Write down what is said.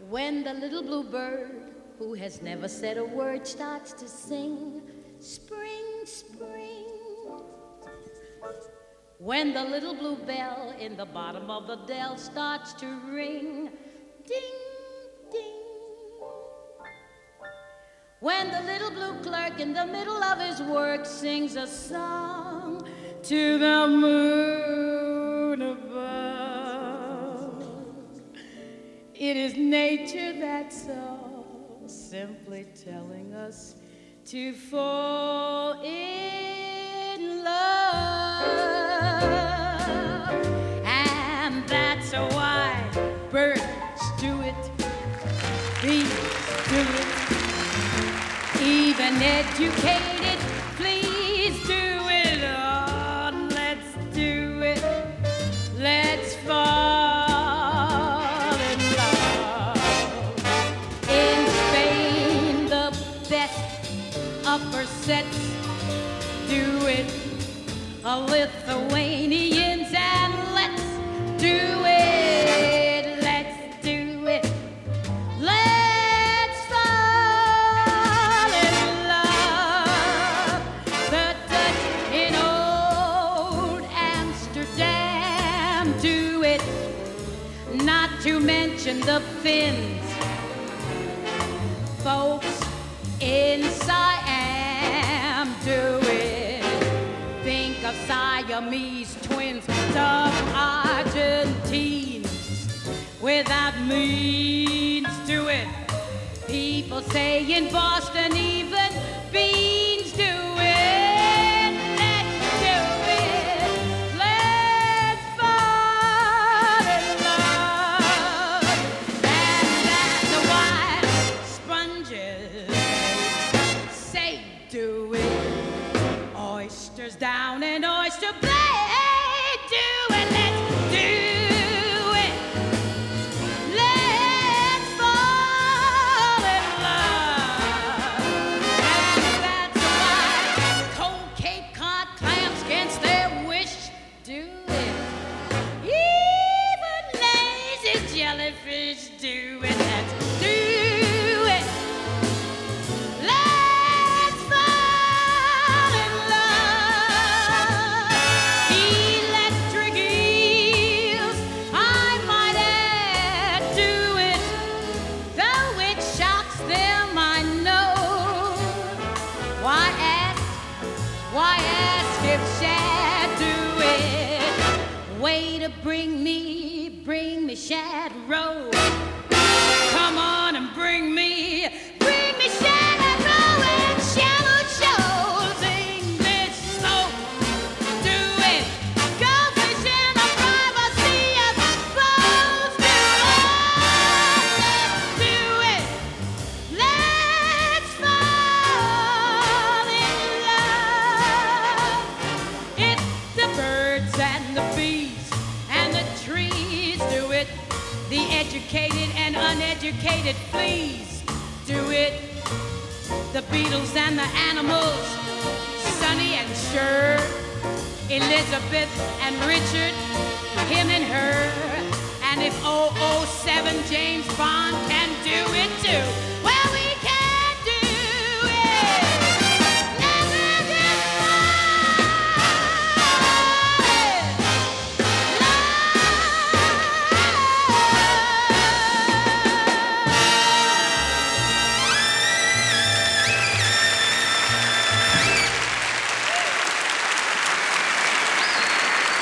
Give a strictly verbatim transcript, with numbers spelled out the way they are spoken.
When the little blue bird, who has never said a word, starts to sing, spring, spring. When the little blue bell in the bottom of the dell starts to ring, ding, ding. When the little blue clerk in the middle of his work sings a song to the moon above, it is nature that's all simply telling us to fall in love. And that's why birds do it, bees do it, even educated, please do it all. Let's do it, let's fall in love. In Spain, the best upper sets do it, Lithuanians, and let's do it, let's do it, let's fall in love. The Dutch in old Amsterdam do it, not to mention the Finns. Folks in Siam do it. Think of Siamese twins, of Argentines without means to it. People say in Boston even beans do it. Let's do it. Let's fall in love. And that's why sponges say do it. Oysters down in Oyster Bay, do it, let's do it. Let's fall in love. And that's why cold Cape Cod clams against their wish do it. Even lazy jellyfish do it. Let's do it. Let's fall in love. Electric eels, I might add, do it. Though it shocks them, I know. Why ask? Why ask if shad do it? Way to bring me, bring me shad roe. Come on and bring me, bring me shad roe and shallow shoals. English slope, do it. Go fish in the privacy of boats, do it. Let's do it. Let's fall in love. If the birds and the bees and the trees do it, the educated and uneducated, please do it. The beetles and the animals, Sonny and Cher, Elizabeth and Richard, him and her. And if oh oh seven James Bond can do it too,